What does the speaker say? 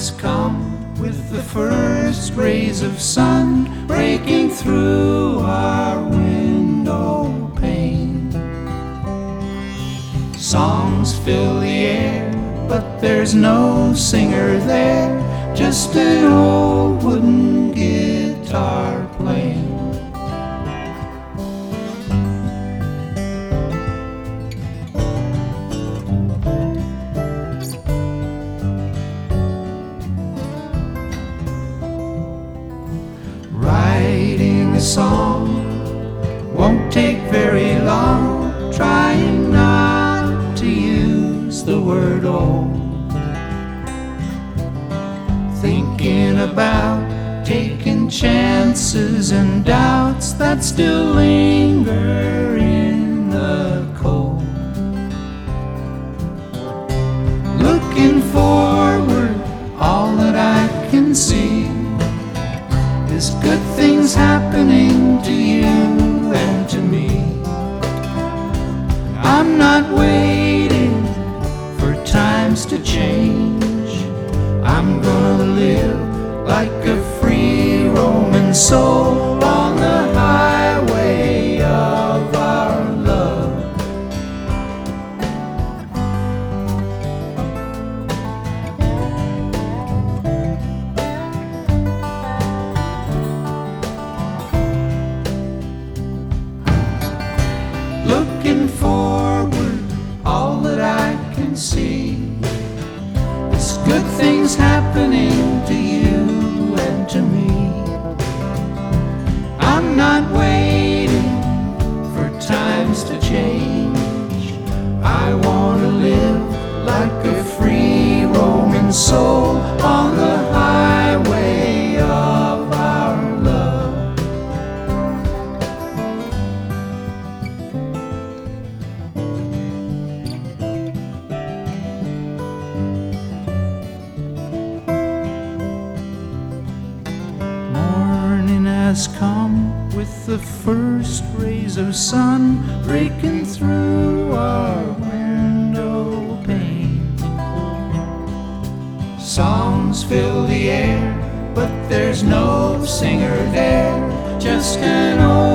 has come with the first rays of sun breaking through our window pane. Songs fill the air, but there's no singer there, just an old wooden guitar playing. Writing a song won't take very long, trying not to use the word old. Thinking about taking chances and doubts that still linger in the cold. Looking forward, all that I can see is good things happening to you and to me. I'm not waiting for times to change. I'm gonna live like a free Roman soul on the highway of our love. Looking forward, all that I can see is good things happening to you and to me. I'm not waiting for times to change. I want to live like a free Roman soul on the highway of our love. Morning has come with the first rays of sun breaking through our window pane. Songs fill the air, but there's no singer there, just an old